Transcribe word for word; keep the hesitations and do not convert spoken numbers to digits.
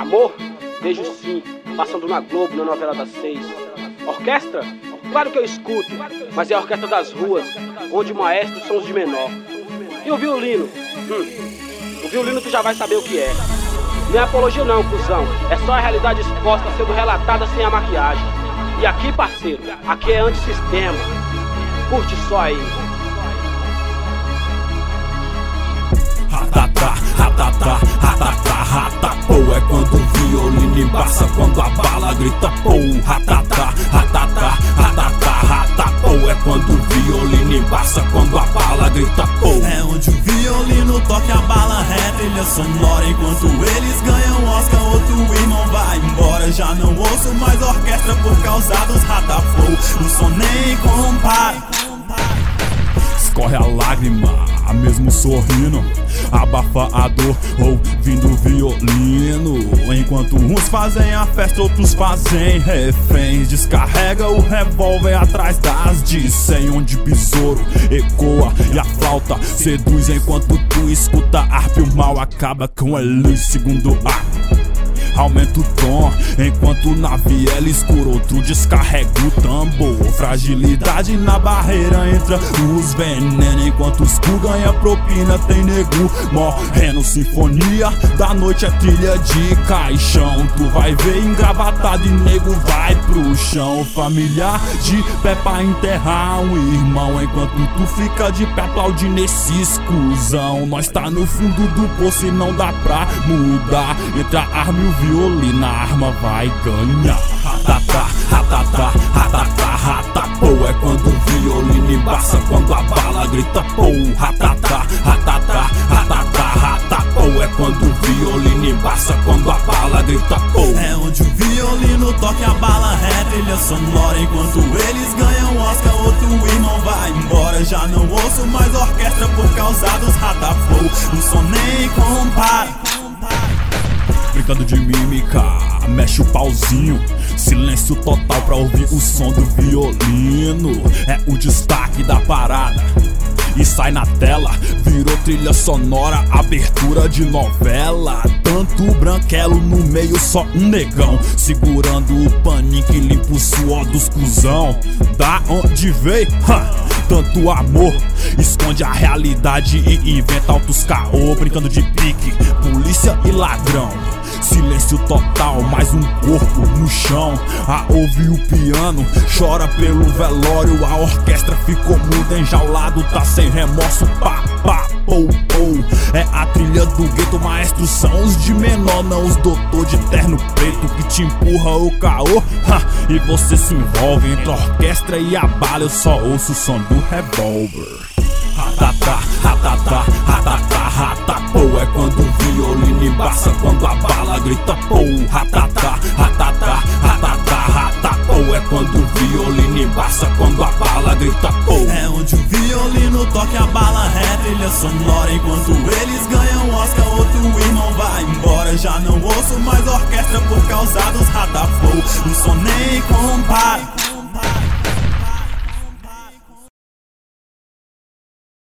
amor? Vejo sim, passando na Globo, na novela das seis. Orquestra? Claro que eu escuto, mas é a orquestra das ruas, onde maestros são os de menor. E o violino? Hum, o violino tu já vai saber o que é. Não é apologia não, cuzão. É só a realidade exposta sendo relatada sem a maquiagem. E aqui, parceiro, aqui é antissistema. Curte só aí. Ratatá, ratatá, ratatá, ratapô. É quando o violino embaça, quando a bala grita pô. Ratatá, ratatá, ratatá, ratapô. É quando o violino embaça, quando a bala grita pô. É onde o violino toca a bala ré, trilha sonora. Enquanto eles ganham Oscar, outro irmão vai embora. Já não ouço mais orquestra por causa dos ratapô. O som nem compara. Escorre a lágrima, mesmo sorrindo, abafa a dor ouvindo o violino. Enquanto uns fazem a festa, outros fazem reféns. Descarrega o revólver atrás das de cem, onde besouro ecoa e a flauta seduz. Enquanto tu escuta a harpa, o mal acaba com a luz. Segundo ato, aumenta o tom, enquanto na viela escura outro descarrega o tambor. Fragilidade na barreira entra os venenos, enquanto os cu ganha propina, tem nego morrendo. Sinfonia da noite é trilha de caixão. Tu vai ver engravatado e nego vai pro chão. Familiar de pé pra enterrar um irmão, enquanto tu fica de pé aplaudindo esse escusão. Nós tá no fundo do poço e não dá pra mudar. Entre a arma e o violino, a arma vai ganhar. Ratatá, ratatá, ratatá, ratapô. É quando o violino embaça, quando a bala grita pô. Ratatá, ratatá, ratatá, ratapô. É quando o violino embaça, quando a bala grita pô. É onde o violino toca a bala ré, trilha sonora. Enquanto eles ganham Oscar, outro irmão vai embora. Já não ouço mais orquestra por causa dos ratapô. O som nem compara. Brincando de mímica, mexe o pauzinho. Silêncio total pra ouvir o som do violino. É o destaque da parada e sai na tela, virou trilha sonora, abertura de novela. Tanto branquelo no meio, só um negão segurando o paninho que limpa o suor dos cuzão. Da onde veio? Ha! Tanto amor, esconde a realidade e inventa altos caô. Brincando de pique, polícia e ladrão. Silêncio total, mais um corpo no chão. A ouve o piano, chora pelo velório. A orquestra ficou muda, enjaulado, tá sem remorso. Pá, pá, pou, pou. É a trilha do gueto, maestros são os de menor, não os doutor de terno preto que te empurra o caô. Ha, e você se envolve entre a orquestra e a bala. Eu só ouço o som do revólver. Ratatá, ratatá, ratatá, ratapô. É quando o violino embaça, quando a bala grita pô. Ratatá, ratatá, ratatá, ratapô. É quando o violino embaça, quando a bala grita pô. É onde o violino toca a bala ré, trilha sonora. Enquanto eles ganham Oscar, outro irmão vai embora. Já não ouço mais orquestra por causa dos ratapô. O som nem compara.